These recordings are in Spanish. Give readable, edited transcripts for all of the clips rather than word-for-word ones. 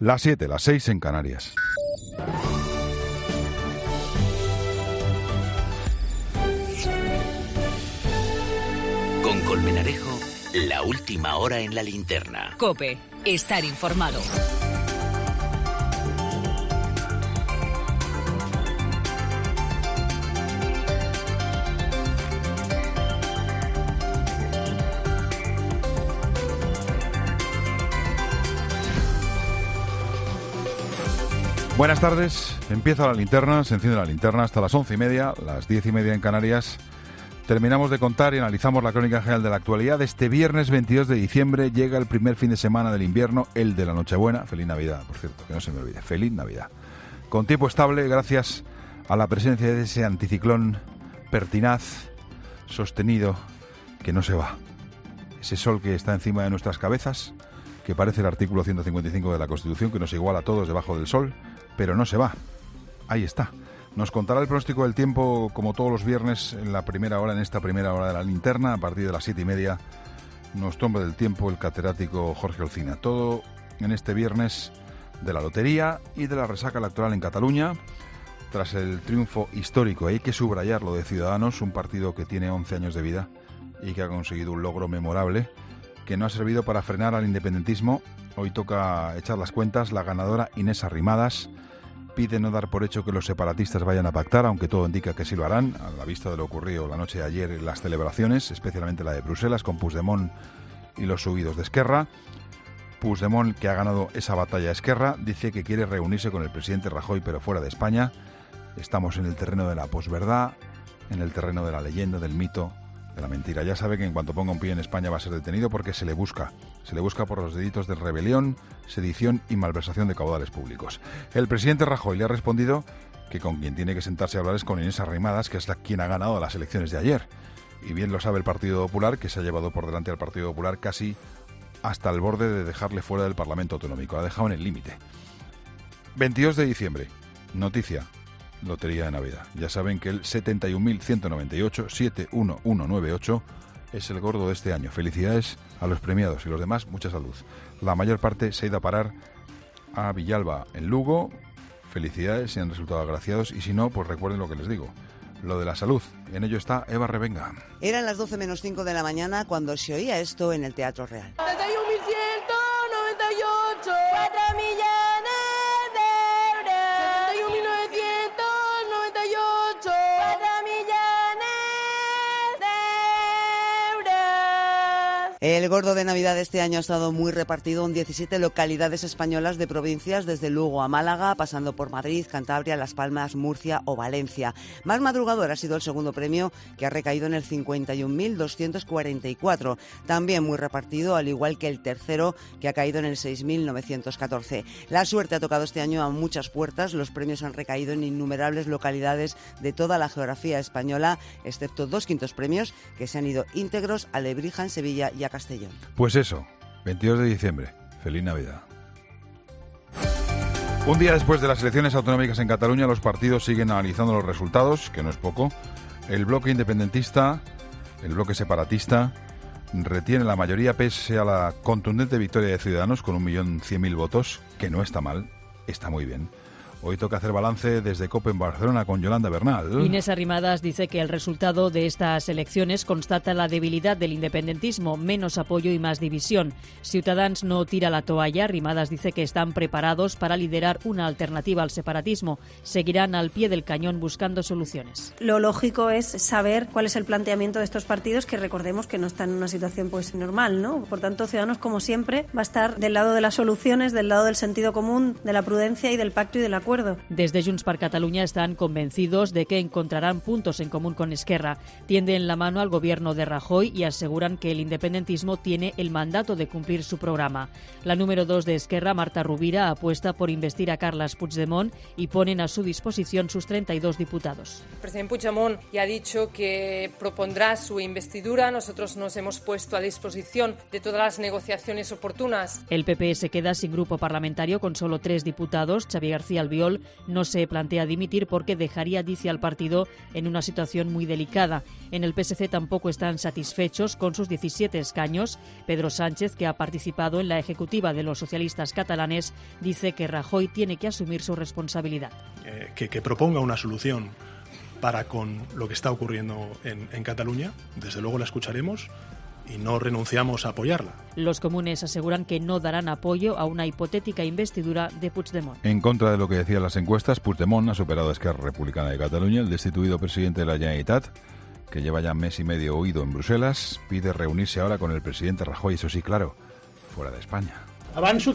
Las 7, las 6 en Canarias. Con Colmenarejo, la última hora en la linterna. COPE, estar informado. Buenas tardes, empieza la linterna, se enciende la linterna hasta las 11:30, las 10:30 en Canarias. Terminamos de contar y analizamos la crónica general de la actualidad. Este viernes 22 de diciembre llega el primer fin de semana del invierno, el de la Nochebuena. Feliz Navidad, por cierto, que no se me olvide. Feliz Navidad. Con tiempo estable gracias a la presencia de ese anticiclón pertinaz, sostenido, que no se va. Ese sol que está encima de nuestras cabezas, que parece el artículo 155 de la Constitución, que nos iguala a todos debajo del sol, pero no se va. Ahí está. Nos contará el pronóstico del tiempo, como todos los viernes, en esta primera hora de la linterna, a partir de las 7:30, nuestro hombre del tiempo, el catedrático Jorge Olcina. Todo en este viernes de la lotería y de la resaca electoral en Cataluña, tras el triunfo histórico. Hay que subrayarlo de Ciudadanos, un partido que tiene 11 años de vida y que ha conseguido un logro memorable, que no ha servido para frenar al independentismo. Hoy toca echar las cuentas. La ganadora, Inés Arrimadas, pide no dar por hecho que los separatistas vayan a pactar, aunque todo indica que sí lo harán, a la vista de lo ocurrido la noche de ayer en las celebraciones, especialmente la de Bruselas, con Puigdemont y los huidos de Esquerra. Puigdemont, que ha ganado esa batalla a Esquerra, dice que quiere reunirse con el presidente Rajoy, pero fuera de España. Estamos en el terreno de la posverdad, en el terreno de la leyenda, del mito, de la mentira. Ya sabe que en cuanto ponga un pie en España va a ser detenido porque se le busca por los delitos de rebelión, sedición y malversación de caudales públicos. El presidente Rajoy le ha respondido que con quien tiene que sentarse a hablar es con Inés Arrimadas, que es quien ha ganado las elecciones de ayer. Y bien lo sabe el Partido Popular, que se ha llevado por delante al Partido Popular casi hasta el borde de dejarle fuera del Parlamento Autonómico. Lo ha dejado en el límite. 22 de diciembre, noticia. Lotería de Navidad. Ya saben que el 71.198, 71198, es el gordo de este año. Felicidades a los premiados y los demás, mucha salud. La mayor parte se ha ido a parar a Villalba, en Lugo. Felicidades si han resultado agraciados, y si no, pues recuerden lo que les digo. Lo de la salud. En ello está Eva Revenga. Eran las 12 menos 5 de la mañana cuando se oía esto en el Teatro Real. 71.198, 4 millones. El gordo de Navidad de este año ha estado muy repartido en 17 localidades españolas de provincias, desde Lugo a Málaga, pasando por Madrid, Cantabria, Las Palmas, Murcia o Valencia. Más madrugador ha sido el segundo premio, que ha recaído en el 51.244. También muy repartido, al igual que el tercero, que ha caído en el 6.914. La suerte ha tocado este año a muchas puertas. Los premios han recaído en innumerables localidades de toda la geografía española, excepto 2 quintos premios que se han ido íntegros a Lebrija, en Sevilla, y a Castellón. Pues eso, 22 de diciembre. Feliz Navidad. Un día después de las elecciones autonómicas en Cataluña, los partidos siguen analizando los resultados, que no es poco. El bloque independentista, el bloque separatista, retiene la mayoría pese a la contundente victoria de Ciudadanos con 1.100.000 votos, que no está mal, está muy bien. Hoy toca hacer balance desde COPE en Barcelona con Yolanda Bernal. Inés Arrimadas dice que el resultado de estas elecciones constata la debilidad del independentismo, menos apoyo y más división. Ciutadans no tira la toalla. Arrimadas dice que están preparados para liderar una alternativa al separatismo. Seguirán al pie del cañón buscando soluciones. Lo lógico es saber cuál es el planteamiento de estos partidos, que recordemos que no están en una situación pues normal, ¿no? Por tanto, Ciudadanos, como siempre, va a estar del lado de las soluciones, del lado del sentido común, de la prudencia y del pacto y del acuerdo. Desde Junts per Catalunya están convencidos de que encontrarán puntos en común con Esquerra. Tienden la mano al gobierno de Rajoy y aseguran que el independentismo tiene el mandato de cumplir su programa. La número 2 de Esquerra, Marta Rovira, apuesta por investir a Carles Puigdemont y ponen a su disposición sus 32 diputados. El presidente Puigdemont ya ha dicho que propondrá su investidura. Nosotros nos hemos puesto a disposición de todas las negociaciones oportunas. El PP se queda sin grupo parlamentario con solo 3 diputados. Xavier García Albiol Oriol no se plantea dimitir porque dejaría, dice, al partido en una situación muy delicada. En el PSC tampoco están satisfechos con sus 17 escaños. Pedro Sánchez, que ha participado en la ejecutiva de los socialistas catalanes, dice que Rajoy tiene que asumir su responsabilidad. Que proponga una solución para con lo que está ocurriendo en Cataluña, desde luego la escucharemos y no renunciamos a apoyarla. Los comunes aseguran que no darán apoyo a una hipotética investidura de Puigdemont. En contra de lo que decían las encuestas, Puigdemont ha superado a Esquerra Republicana de Cataluña. El destituido presidente de la Generalitat, que lleva ya mes y medio huido en Bruselas, pide reunirse ahora con el presidente Rajoy, eso sí, claro, fuera de España. Avanzo que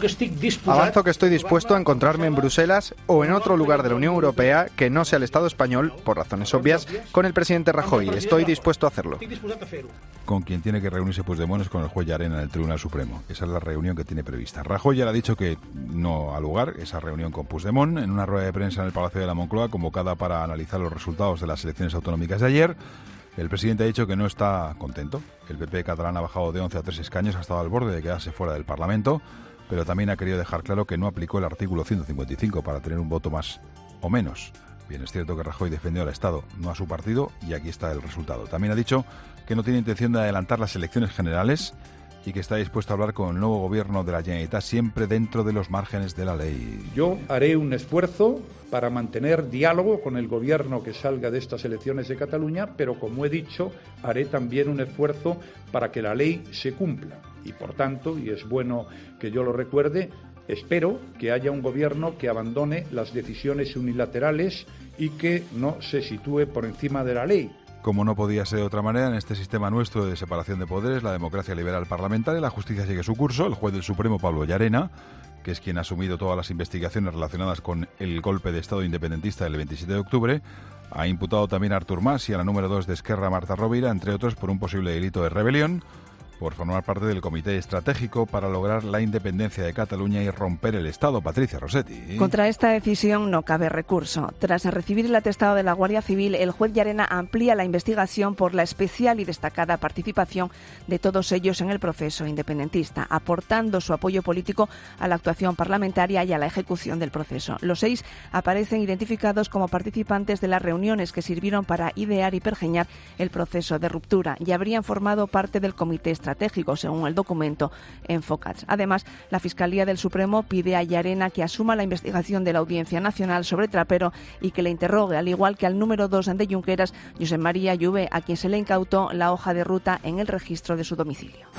estoy dispuesto a encontrarme en Bruselas o en otro lugar de la Unión Europea que no sea el Estado español, por razones obvias, con el presidente Rajoy. Estoy dispuesto a hacerlo. Con quien tiene que reunirse Puigdemont es con el juez Llarena en el Tribunal Supremo. Esa es la reunión que tiene prevista. Rajoy ya le ha dicho que no ha lugar esa reunión con Puigdemont. En una rueda de prensa en el Palacio de la Moncloa, convocada para analizar los resultados de las elecciones autonómicas de ayer, el presidente ha dicho que no está contento. El PP catalán ha bajado de 11 a 3 escaños, ha estado al borde de quedarse fuera del Parlamento, pero también ha querido dejar claro que no aplicó el artículo 155 para tener un voto más o menos. Bien, es cierto que Rajoy defendió al Estado, no a su partido, y aquí está el resultado. También ha dicho que no tiene intención de adelantar las elecciones generales y que está dispuesto a hablar con el nuevo gobierno de la Generalitat siempre dentro de los márgenes de la ley. Yo haré un esfuerzo para mantener diálogo con el gobierno que salga de estas elecciones de Cataluña, pero como he dicho, haré también un esfuerzo para que la ley se cumpla. Y por tanto, y es bueno que yo lo recuerde, espero que haya un gobierno que abandone las decisiones unilaterales y que no se sitúe por encima de la ley. Como no podía ser de otra manera, en este sistema nuestro de separación de poderes, la democracia liberal parlamentaria, la justicia sigue su curso. El juez del Supremo, Pablo Llarena, que es quien ha asumido todas las investigaciones relacionadas con el golpe de Estado independentista del 27 de octubre, ha imputado también a Artur Mas y a la número 2 de Esquerra, Marta Rovira, entre otros, por un posible delito de rebelión, por formar parte del Comité Estratégico para lograr la independencia de Cataluña y romper el Estado. Patricia Rossetti. Contra esta decisión no cabe recurso. Tras recibir el atestado de la Guardia Civil, el juez Llarena amplía la investigación por la especial y destacada participación de todos ellos en el proceso independentista, aportando su apoyo político a la actuación parlamentaria y a la ejecución del proceso. Los 6 aparecen identificados como participantes de las reuniones que sirvieron para idear y pergeñar el proceso de ruptura y habrían formado parte del Comité Estratégico, según el documento Enfocats. Además, la Fiscalía del Supremo pide a Llarena que asuma la investigación de la Audiencia Nacional sobre Trapero y que le interrogue, al igual que al número 2 de Junqueras, Josep María Lluvé, a quien se le incautó la hoja de ruta en el registro de su domicilio.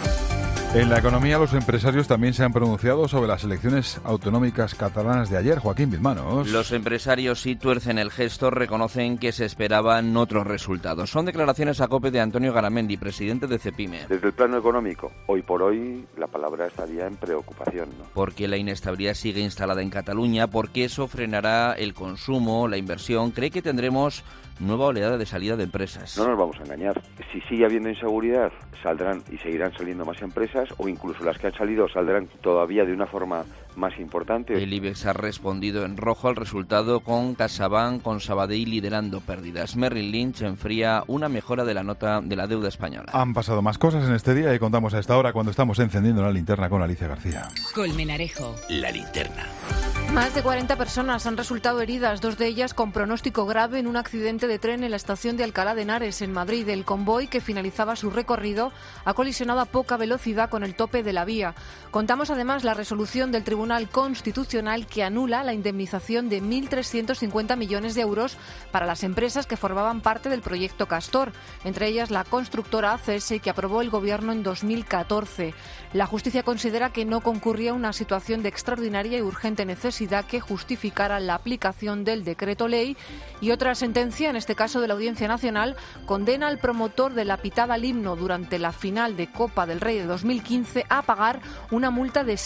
En la economía, los empresarios también se han pronunciado sobre las elecciones autonómicas catalanas de ayer. Joaquín Bilmanos. Los empresarios sí tuercen el gesto, reconocen que se esperaban otros resultados. Son declaraciones a COPE de Antonio Garamendi, presidente de Cepime. Desde el plano económico, hoy por hoy la palabra estaría en preocupación, ¿no? Porque la inestabilidad sigue instalada en Cataluña, porque eso frenará el consumo, la inversión. Cree que tendremos nueva oleada de salida de empresas. No nos vamos a engañar. Si sigue habiendo inseguridad, saldrán y seguirán saliendo más empresas, o incluso las que han salido saldrán todavía de una forma más importante. El IBEX ha respondido en rojo al resultado, con CaixaBank, con Sabadell liderando pérdidas. Merrill Lynch enfría una mejora de la nota de la deuda española. Han pasado más cosas en este día y contamos a esta hora cuando estamos encendiendo la linterna con Alicia García. Colmenarejo. La linterna. Más de 40 personas han resultado heridas, 2 de ellas con pronóstico grave en un accidente de tren en la estación de Alcalá de Henares, en Madrid. El convoy, que finalizaba su recorrido, ha colisionado a poca velocidad con el tope de la vía. Contamos además la resolución del Tribunal Constitucional que anula la indemnización de 1.350 millones de euros para las empresas que formaban parte del proyecto Castor, entre ellas la constructora ACS, que aprobó el Gobierno en 2014. La justicia considera que no concurría una situación de extraordinaria y urgente necesidad que justificara la aplicación del decreto ley, y otra sentencia, en este caso de la Audiencia Nacional, condena al promotor de la pitada al himno durante la final de Copa del Rey de 2015 a pagar una multa de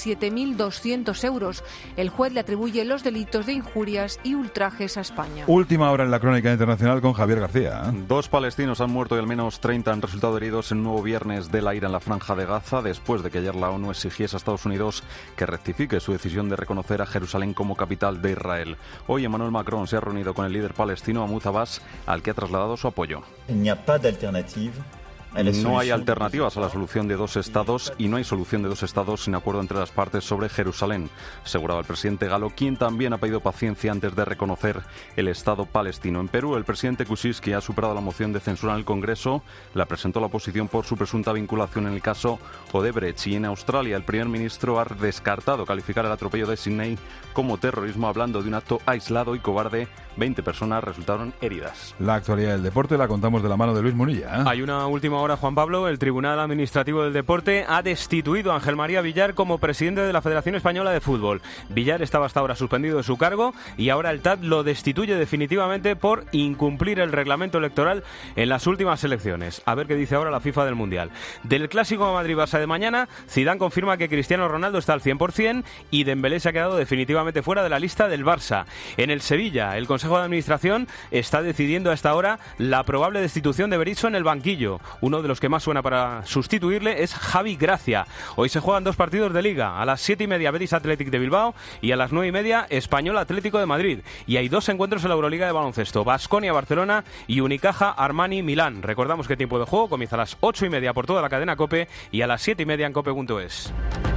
7.200 euros. El juez le atribuye los delitos de injurias y ultrajes a España. Última hora en la crónica internacional con Javier García. 2 palestinos han muerto y al menos 30 han resultado heridos en un nuevo viernes de la ira en la Franja de Gaza, después de que ayer la ONU exigiese a Estados Unidos que rectifique su decisión de reconocer a Jerusalén como capital de Israel. Hoy Emmanuel Macron se ha reunido con el líder palestino Mahmoud Abbas, al que ha trasladado su apoyo. No hay alternativas a la solución de dos estados y no hay solución de dos estados sin acuerdo entre las partes sobre Jerusalén, aseguraba el presidente galo, quien también ha pedido paciencia antes de reconocer el Estado palestino. En Perú, el presidente Kuczynski ha superado la moción de censura en el Congreso, la presentó la oposición por su presunta vinculación en el caso Odebrecht, y en Australia el primer ministro ha descartado calificar el atropello de Sydney como terrorismo, hablando de un acto aislado y cobarde. 20 personas resultaron heridas. La actualidad del deporte la contamos de la mano de Luis Munilla. Hay una última hora, Juan Pablo. El Tribunal Administrativo del Deporte ha destituido a Ángel María Villar como presidente de la Federación Española de Fútbol. Villar estaba hasta ahora suspendido de su cargo y ahora el TAD lo destituye definitivamente por incumplir el reglamento electoral en las últimas elecciones. A ver qué dice ahora la FIFA del Mundial. Del clásico Madrid-Barça de mañana, Zidane confirma que Cristiano Ronaldo está al 100% y Dembélé se ha quedado definitivamente fuera de la lista del Barça. En el Sevilla, el Consejo de Administración está decidiendo a esta hora la probable destitución de Berizzo en el banquillo. Uno de los que más suena para sustituirle es Javi Gracia. Hoy se juegan dos partidos de Liga. A las 7:30 Betis Athletic de Bilbao y a las 9:30 Español Atlético de Madrid. Y hay dos encuentros en la Euroliga de baloncesto: Baskonia Barcelona y Unicaja Armani Milán. Recordamos que tiempo de juego comienza a las 8:30 por toda la cadena COPE y a las 7:30 en cope.es.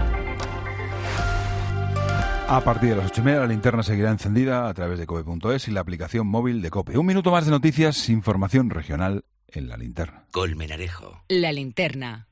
A partir de las 8:30 la linterna seguirá encendida a través de cope.es y la aplicación móvil de COPE. Un minuto más de noticias, información regional en la linterna. Colmenarejo. La linterna.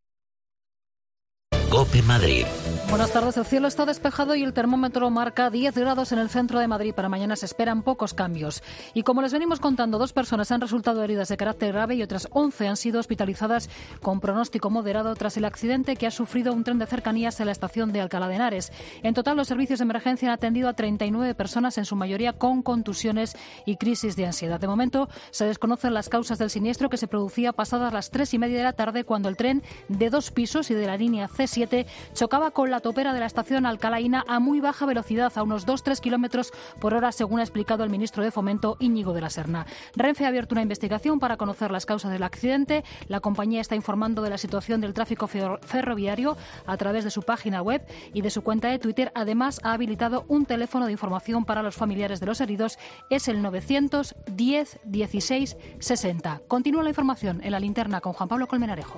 COPE Madrid. Buenas tardes. El cielo está despejado y el termómetro marca 10 grados en el centro de Madrid. Para mañana se esperan pocos cambios. Y como les venimos contando, 2 personas han resultado heridas de carácter grave y otras 11 han sido hospitalizadas con pronóstico moderado tras el accidente que ha sufrido un tren de cercanías en la estación de Alcalá de Henares. En total, los servicios de emergencia han atendido a 39 personas, en su mayoría con contusiones y crisis de ansiedad. De momento, se desconocen las causas del siniestro, que se producía pasadas las 3:30 de la tarde, cuando el tren de 2 pisos y de la línea C7 chocaba con la topera de la estación alcalaína a muy baja velocidad, a unos 2-3 kilómetros por hora, según ha explicado el ministro de Fomento, Íñigo de la Serna. Renfe ha abierto una investigación para conocer las causas del accidente. La compañía está informando de la situación del tráfico ferroviario a través de su página web y de su cuenta de Twitter. Además, ha habilitado un teléfono de información para los familiares de los heridos. Es el 910 16 60. Continúa la información en la linterna con Juan Pablo Colmenarejo.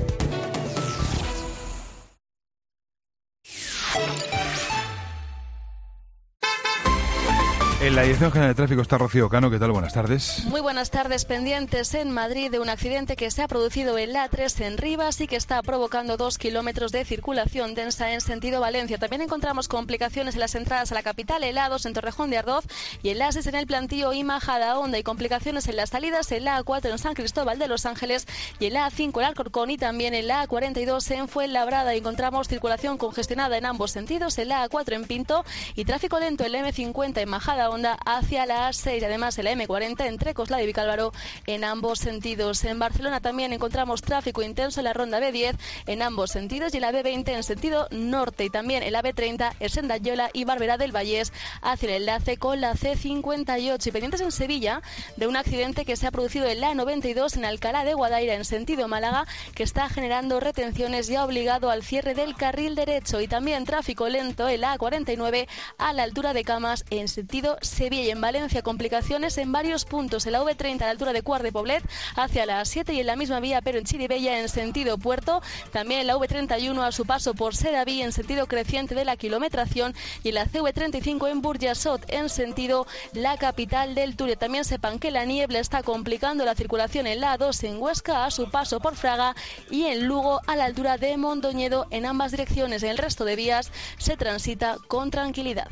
En la Dirección General de Tráfico está Rocío Cano. ¿Qué tal? Buenas tardes. Muy buenas tardes. Pendientes en Madrid de un accidente que se ha producido en la A3 en Rivas y que está provocando 2 kilómetros de circulación densa en sentido Valencia. También encontramos complicaciones en las entradas a la capital, el A2 en Torrejón de Ardoz y el A6 en el Plantío y Majadahonda, y complicaciones en las salidas, el A4 en San Cristóbal de Los Ángeles y el A5 en Alcorcón, y también el A42 en Fuenlabrada. Encontramos circulación congestionada en ambos sentidos, el A4 en Pinto, y tráfico lento el M50 en Majadahonda hacia la A6, además el M40 entre Coslada y Vicálvaro en ambos sentidos. En Barcelona también encontramos tráfico intenso en la ronda B10 en ambos sentidos y la B20 en sentido norte, y también el AB30 en Sendayola y Barberá del Vallés hacia el enlace con la C58. Y pendientes en Sevilla de un accidente que se ha producido en la A92 en Alcalá de Guadaira en sentido Málaga, que está generando retenciones y ha obligado al cierre del carril derecho. Y también tráfico lento en la A49 a la altura de Camas en sentido Sevilla. Y en Valencia, complicaciones en varios puntos en la V30 a la altura de Cuart de Poblet hacia la A7 y en la misma vía pero en Chirivella en sentido Puerto. También en la V31 a su paso por Sedaví en sentido creciente de la kilometración, y en la CV35 en Burjasot en sentido la capital del Turia. También sepan que la niebla está complicando la circulación en la A2 en Huesca a su paso por Fraga y en Lugo a la altura de Mondoñedo en ambas direcciones. En el resto de vías se transita con tranquilidad.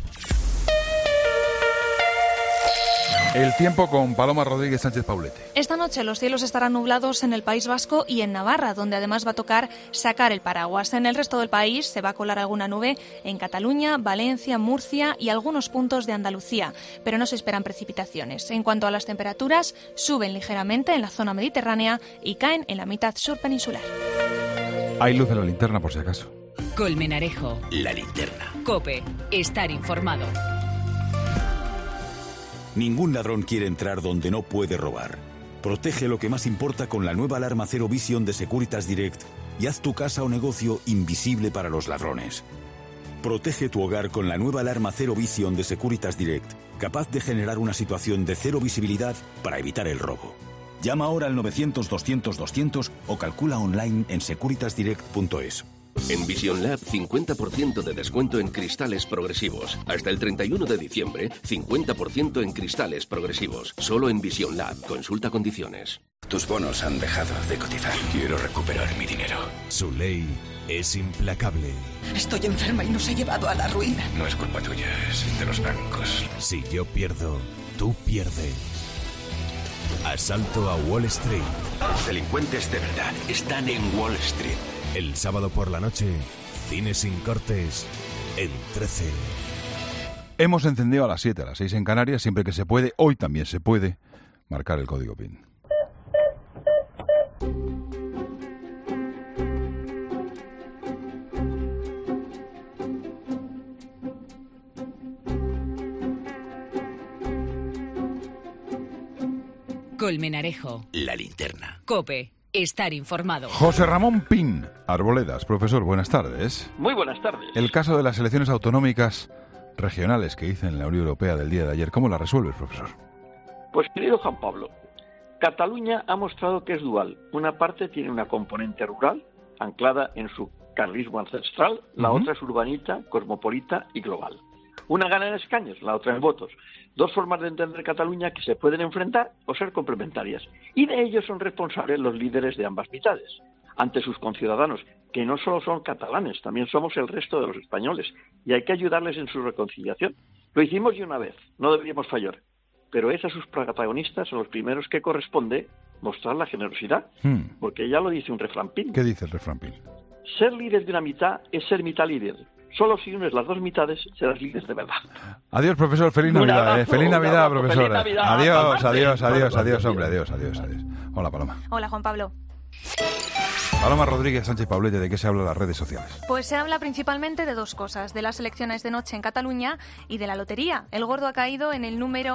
El tiempo con Paloma Rodríguez Sánchez Paulete. Esta noche los cielos estarán nublados en el País Vasco y en Navarra, donde además va a tocar sacar el paraguas. En el resto del país se va a colar alguna nube en Cataluña, Valencia, Murcia y algunos puntos de Andalucía, pero no se esperan precipitaciones. En cuanto a las temperaturas, suben ligeramente en la zona mediterránea y caen en la mitad sur peninsular. Hay luz en la linterna por si acaso. Colmenarejo. La linterna. COPE. Estar informado. Ningún ladrón quiere entrar donde no puede robar. Protege lo que más importa con la nueva alarma Zero Vision de Securitas Direct y haz tu casa o negocio invisible para los ladrones. Protege tu hogar con la nueva alarma Zero Vision de Securitas Direct, capaz de generar una situación de cero visibilidad para evitar el robo. Llama ahora al 900-200-200 o calcula online en securitasdirect.es. En Vision Lab, 50% de descuento en cristales progresivos. Hasta el 31 de diciembre, 50% en cristales progresivos. Solo en Vision Lab. Consulta condiciones. Tus bonos han dejado de cotizar. Quiero recuperar mi dinero. Su ley es implacable. Estoy enferma y nos ha llevado a la ruina. No es culpa tuya, es de los bancos. Si yo pierdo, tú pierdes. Asalto a Wall Street. Los delincuentes de verdad están en Wall Street. El sábado por la noche, Cine sin cortes, en 13. Hemos encendido a las 7, a las 6 en Canarias, siempre que se puede, hoy también se puede, marcar el código PIN. Colmenarejo. La linterna. COPE. Estar informado. José Ramón Pin, Arboledas. Profesor, buenas tardes. Muy buenas tardes. El caso de las elecciones autonómicas regionales que hice en la Unión Europea del día de ayer, ¿cómo la resuelves, profesor? Pues, querido Juan Pablo, Cataluña ha mostrado que es dual. Una parte tiene una componente rural, anclada en su carlismo ancestral, la otra es urbanita, cosmopolita y global. Una gana en escaños, la otra en votos. Dos formas de entender Cataluña que se pueden enfrentar o ser complementarias. Y de ello son responsables los líderes de ambas mitades, ante sus conciudadanos, que no solo son catalanes, también somos el resto de los españoles, y hay que ayudarles en su reconciliación. Lo hicimos y una vez, no deberíamos fallar. Pero es a sus protagonistas, a los primeros que corresponde mostrar la generosidad, porque ya lo dice un reframpín. ¿Qué dice el reframpín? Ser líder de una mitad es ser mitad líder. Solo si unes las dos mitades serás líder de verdad. Adiós, profesor. Feliz Navidad. Abrazo, Feliz Navidad, profesora. Feliz Navidad. Adiós, hombre. Adiós. Hola, Paloma. Hola, Juan Pablo. Paloma Rodríguez Sánchez Pablete, ¿de qué se habla en las redes sociales? Pues se habla principalmente de dos cosas, de las elecciones de noche en Cataluña y de la lotería. El gordo ha caído en el número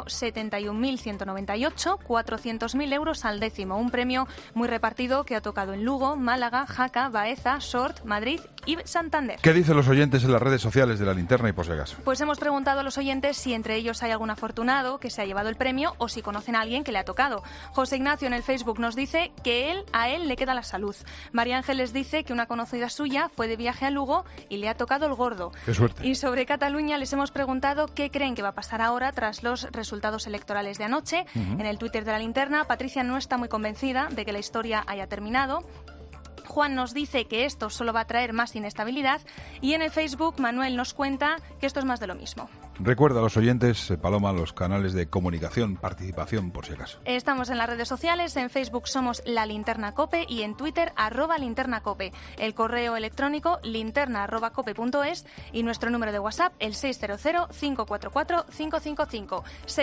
71.198, 400.000 euros al décimo, un premio muy repartido que ha tocado en Lugo, Málaga, Jaca, Baeza, Sort, Madrid y Santander. ¿Qué dicen los oyentes en las redes sociales de La Linterna y por si acaso? Pues hemos preguntado a los oyentes si entre ellos hay algún afortunado que se ha llevado el premio o si conocen a alguien que le ha tocado. José Ignacio en el Facebook nos dice que a él le queda la salud. María Ángeles dice que una conocida suya fue de viaje a Lugo y le ha tocado el gordo. ¡Qué suerte! Y sobre Cataluña les hemos preguntado qué creen que va a pasar ahora tras los resultados electorales de anoche. En el Twitter de La Linterna, Patricia no está muy convencida de que la historia haya terminado. Juan nos dice que esto solo va a traer más inestabilidad y en el Facebook Manuel nos cuenta que esto es más de lo mismo. Recuerda a los oyentes, Paloma, los canales de comunicación, participación, por si acaso. Estamos en las redes sociales, en Facebook somos La Linterna Cope y en Twitter @linternacope. El correo electrónico linterna@cope.es y nuestro número de WhatsApp el 600-544-555.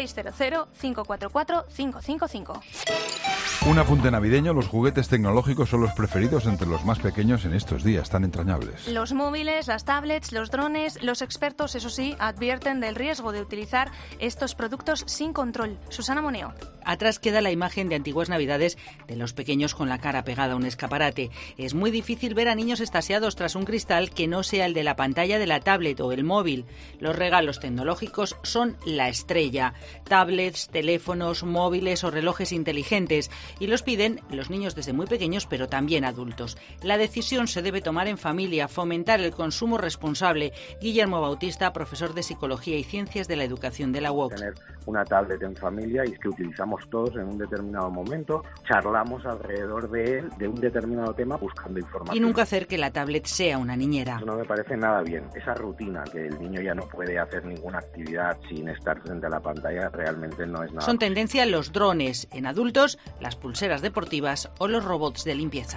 600-544-555. Un apunte navideño, los juguetes tecnológicos son los preferidos entre los más pequeños en estos días tan entrañables. Los móviles, las tablets, los drones, los expertos, eso sí, advierten del riesgo de utilizar estos productos sin control. Susana Moneo. Atrás queda la imagen de antiguas navidades de los pequeños con la cara pegada a un escaparate. Es muy difícil ver a niños extasiados tras un cristal que no sea el de la pantalla de la tablet o el móvil. Los regalos tecnológicos son la estrella. Tablets, teléfonos, móviles o relojes inteligentes. Y los piden los niños desde muy pequeños, pero también adultos. La decisión se debe tomar en familia, fomentar el consumo responsable. Guillermo Bautista, profesor de Psicología y Ciencias de la Educación de la UOC. Tener una tablet en familia y que utilizamos todos en un determinado momento, charlamos alrededor de él, de un determinado tema, buscando información. Y nunca hacer que la tablet sea una niñera. Eso no me parece nada bien. Esa rutina que el niño ya no puede hacer ninguna actividad sin estar frente a la pantalla realmente no es nada. Son tendencia los drones, en adultos, las pulseras deportivas o los robots de limpieza.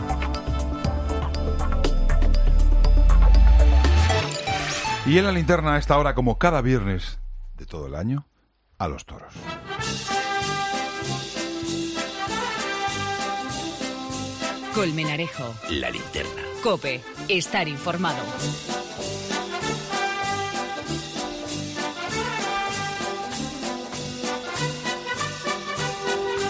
Y en La Linterna a esta hora, como cada viernes de todo el año, a los toros. Colmenarejo. La Linterna. COPE. Estar informado.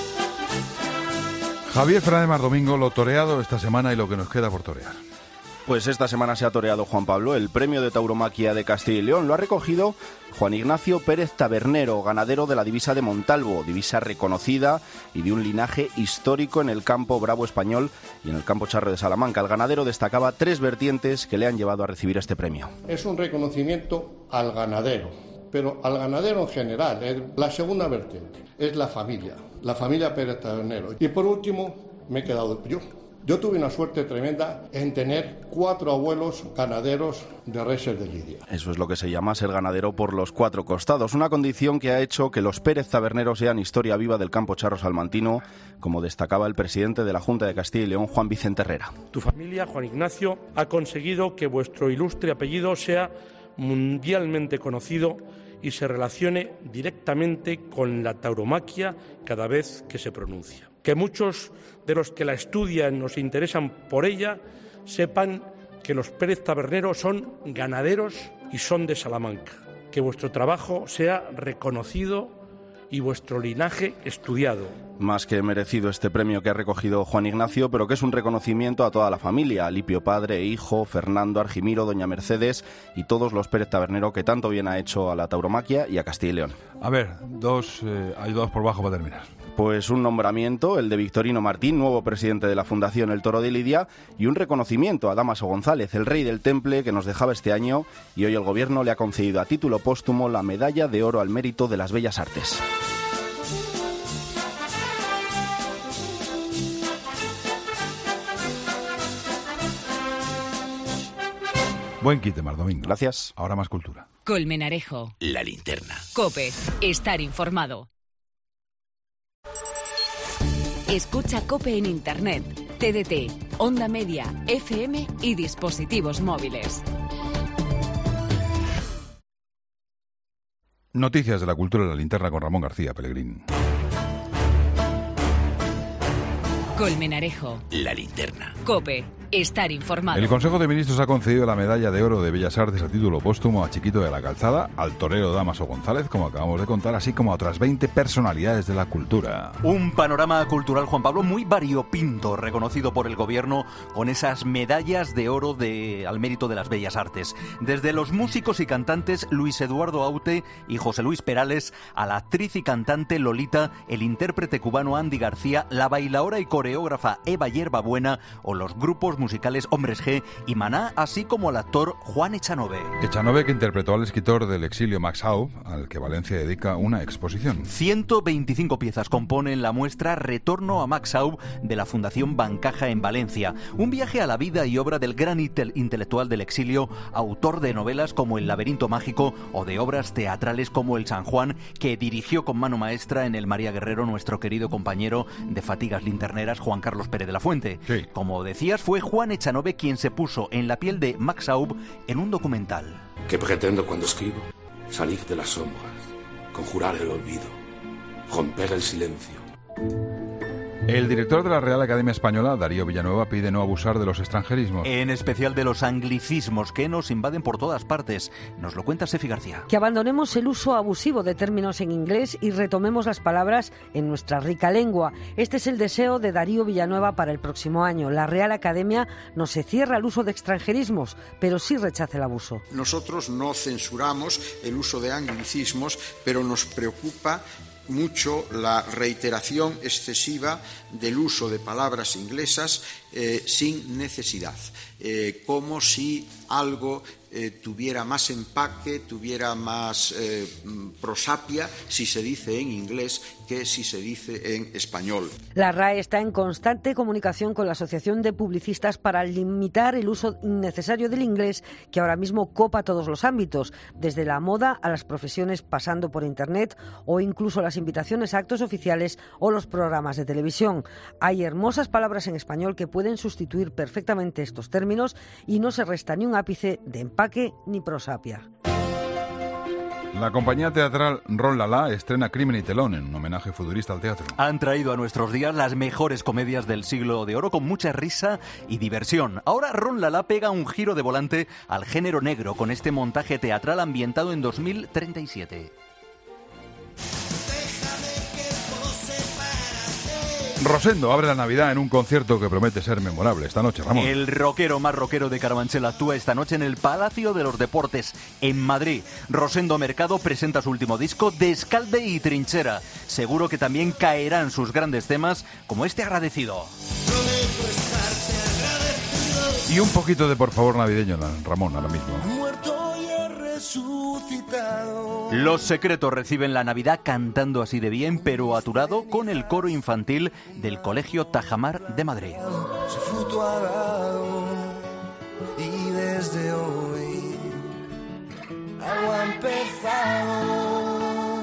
Javier Fernández Mar Domingo, lo toreado esta semana y lo que nos queda por torear. Pues esta semana se ha toreado, Juan Pablo, el premio de tauromaquia de Castilla y León. Lo ha recogido Juan Ignacio Pérez Tabernero, ganadero de la divisa de Montalvo, divisa reconocida y de un linaje histórico en el campo bravo español y en el campo charro de Salamanca. El ganadero destacaba 3 vertientes que le han llevado a recibir este premio. Es un reconocimiento al ganadero, pero al ganadero en general. La segunda vertiente es la familia Pérez Tabernero. Y por último, me he quedado yo. Yo tuve una suerte tremenda en tener 4 abuelos ganaderos de reses de lidia. Eso es lo que se llama ser ganadero por los 4 costados, una condición que ha hecho que los Pérez Taberneros sean historia viva del campo charro salmantino, como destacaba el presidente de la Junta de Castilla y León, Juan Vicente Herrera. Tu familia, Juan Ignacio, ha conseguido que vuestro ilustre apellido sea mundialmente conocido y se relacione directamente con la tauromaquia cada vez que se pronuncia. Que muchos de los que la estudian o se interesan por ella sepan que los Pérez Taberneros son ganaderos y son de Salamanca. Que vuestro trabajo sea reconocido y vuestro linaje estudiado. Más que merecido este premio que ha recogido Juan Ignacio, pero que es un reconocimiento a toda la familia, a Lipio padre e hijo, Fernando, Argimiro, doña Mercedes y todos los Pérez Tabernero que tanto bien ha hecho a la tauromaquia y a Castilla y León. A ver, ayudados por bajo para terminar. Pues un nombramiento, el de Victorino Martín, nuevo presidente de la Fundación El Toro de Lidia, y un reconocimiento a Dámaso González, el rey del Temple que nos dejaba este año, y hoy el gobierno le ha concedido a título póstumo la Medalla de Oro al Mérito de las Bellas Artes. Buen quite, Mar Domingo. Gracias. Ahora más cultura. Colmenarejo. La linterna. COPE. Estar informado. Escucha COPE en Internet, TDT, Onda Media, FM y dispositivos móviles. Noticias de la cultura de la linterna con Ramón García Pellegrín. Colmenarejo. La linterna. COPE. Estar informado. El Consejo de Ministros ha concedido la Medalla de Oro de Bellas Artes a título póstumo a Chiquito de la Calzada, al torero Dámaso González, como acabamos de contar, así como a otras 20 personalidades de la cultura. Un panorama cultural, Juan Pablo, muy variopinto, reconocido por el gobierno con esas medallas de oro al mérito de las bellas artes. Desde los músicos y cantantes Luis Eduardo Aute y José Luis Perales, a la actriz y cantante Lolita, el intérprete cubano Andy García, la bailaora y coreógrafa Eva Yerbabuena o los grupos musicales Hombres G y Maná, así como al actor Juan Echanove. Echanove, que interpretó al escritor del exilio Max Aub, al que Valencia dedica una exposición. 125 piezas componen la muestra Retorno a Max Aub de la Fundación Bancaja en Valencia. Un viaje a la vida y obra del gran intelectual del exilio, autor de novelas como El laberinto mágico o de obras teatrales como El San Juan, que dirigió con mano maestra en el María Guerrero nuestro querido compañero de Fatigas Linterneras, Juan Carlos Pérez de la Fuente. Sí. Como decías, fue Juan Echanove quien se puso en la piel de Max Aub en un documental. ¿Qué pretendo cuando escribo? Salir de las sombras, conjurar el olvido, romper el silencio. El director de la Real Academia Española, Darío Villanueva, pide no abusar de los extranjerismos. En especial de los anglicismos que nos invaden por todas partes. Nos lo cuenta Sefi García. Que abandonemos el uso abusivo de términos en inglés y retomemos las palabras en nuestra rica lengua. Este es el deseo de Darío Villanueva para el próximo año. La Real Academia no se cierra al uso de extranjerismos, pero sí rechaza el abuso. Nosotros no censuramos el uso de anglicismos, pero nos preocupa mucho la reiteración excesiva del uso de palabras inglesas sin necesidad, como si algo tuviera más empaque, tuviera más prosapia si se dice en inglés que si se dice en español. La RAE está en constante comunicación con la Asociación de Publicistas para limitar el uso innecesario del inglés, que ahora mismo copa todos los ámbitos, desde la moda a las profesiones, pasando por Internet o incluso las invitaciones a actos oficiales o los programas de televisión. Hay hermosas palabras en español que pueden sustituir perfectamente estos términos y no se resta ni un ápice de empaque ni prosapia. La compañía teatral Ron Lala estrena Crimen y Telón en un homenaje futurista al teatro. Han traído a nuestros días las mejores comedias del siglo de oro con mucha risa y diversión. Ahora Ron Lala pega un giro de volante al género negro con este montaje teatral ambientado en 2037. Rosendo abre la Navidad en un concierto que promete ser memorable esta noche, Ramón. El rockero más rockero de Carabanchel actúa esta noche en el Palacio de los Deportes, en Madrid. Rosendo Mercado presenta su último disco, Descalde y Trinchera. Seguro que también caerán sus grandes temas, como este Agradecido. Y un poquito de por favor navideño, Ramón, ahora mismo. Los Secretos reciben la Navidad cantando así de bien, pero aturado, con el coro infantil del Colegio Tajamar de Madrid. Y desde hoy algo ha empezado.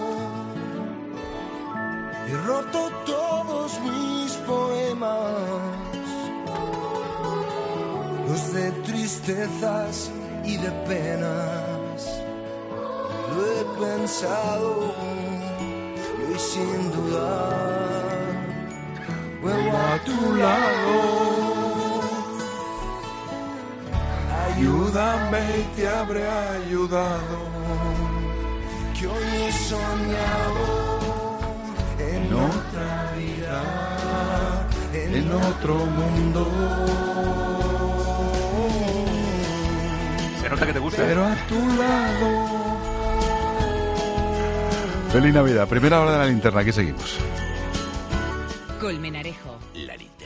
He roto todos mis poemas, los de tristezas y de penas. Lo he pensado y hoy sin dudar vuelvo a tu lado. Ayúdame y te habré ayudado, que hoy he soñado en otra vida, en otro mundo. Se nota que te gusta. Pero a tu lado. Feliz Navidad. Primera hora de la linterna. Aquí seguimos. Colmenarejo. La linterna.